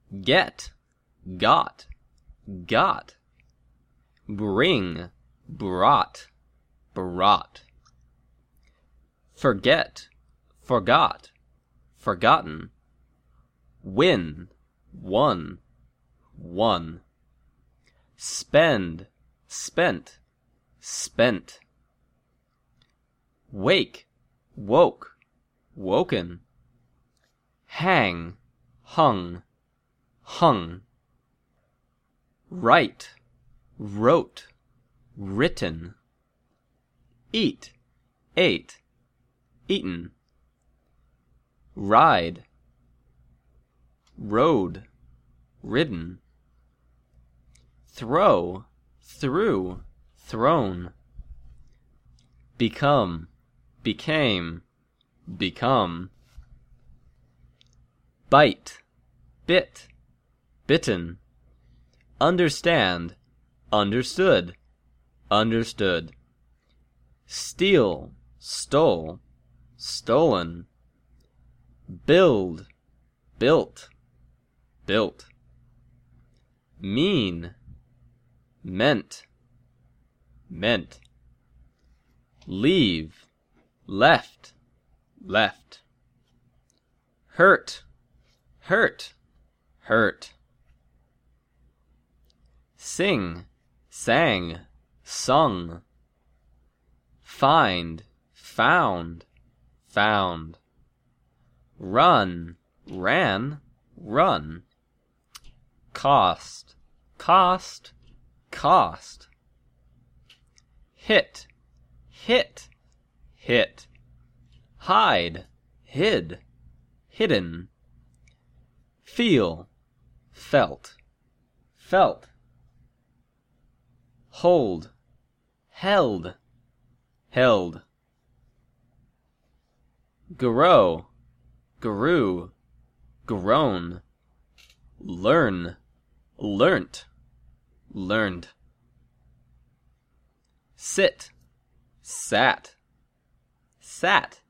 Get, got, got. Bring, brought, brought. Forget, forgot, forgotten. Win, won, won. Spend, spent, spent. Wake, woke, woken. Hang, hung, hung. Write, wrote, written. Eat, ate, eaten. Ride, rode, ridden. Throw, threw, thrown. Become, became, become. Bite, bit, bitten. Understand, understood, understood. Steal, stole, stolen. Build, built, built. Mean, meant, meant. Leave, left, left. Hurt, hurt, hurt. Sing, sang, sung. Find, found, found. Run, ran, run. Cost, cost, cost. Hit, hit, hit. Hide, hid, hidden. Feel, felt, felt. Hold, held, held. Grow, grew, grown. Learn, learnt, learned. Sit, sat, sat.